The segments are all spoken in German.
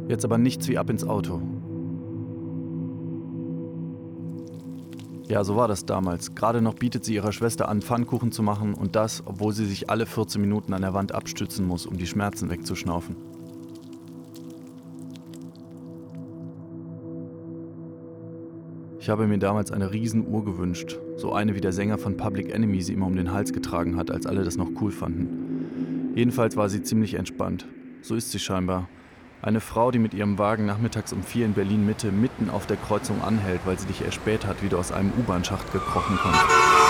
Jetzt aber nichts wie ab ins Auto. Ja, so war das damals. Gerade noch bietet sie ihrer Schwester an, Pfannkuchen zu machen und das, obwohl sie sich alle 14 Minuten an der Wand abstützen muss, um die Schmerzen wegzuschnaufen. Ich habe mir damals eine Riesenuhr gewünscht, so eine wie der Sänger von Public Enemy sie immer um den Hals getragen hat, als alle das noch cool fanden. Jedenfalls war sie ziemlich entspannt. So ist sie scheinbar. Eine Frau, die mit ihrem Wagen nachmittags um 4 in Berlin-Mitte mitten auf der Kreuzung anhält, weil sie dich erspäht hat, wie du aus einem U-Bahn-Schacht gekrochen kommst.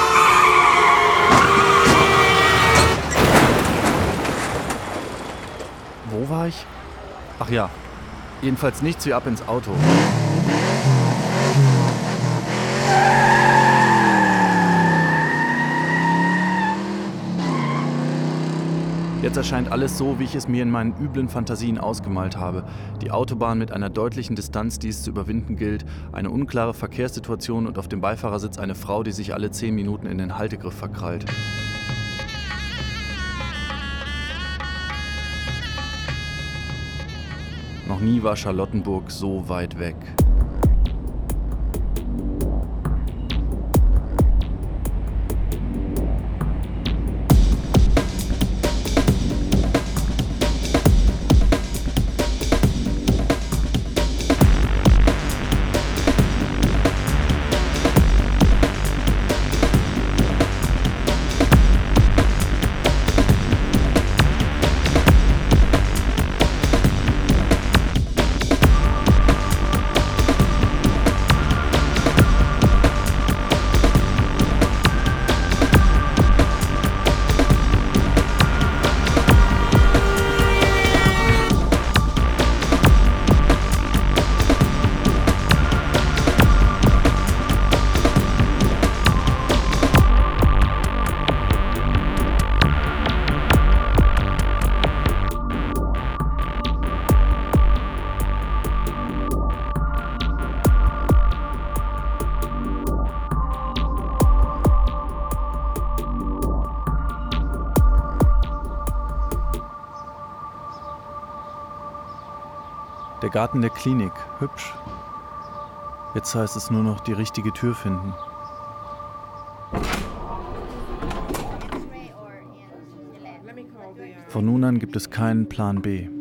Wo war ich? Ach ja, jedenfalls nichts wie ab ins Auto. Jetzt erscheint alles so, wie ich es mir in meinen üblen Fantasien ausgemalt habe. Die Autobahn mit einer deutlichen Distanz, die es zu überwinden gilt, eine unklare Verkehrssituation und auf dem Beifahrersitz eine Frau, die sich alle 10 Minuten in den Haltegriff verkrallt. Noch nie war Charlottenburg so weit weg. Der Garten der Klinik, hübsch. Jetzt heißt es nur noch die richtige Tür finden. Von nun an gibt es keinen Plan B.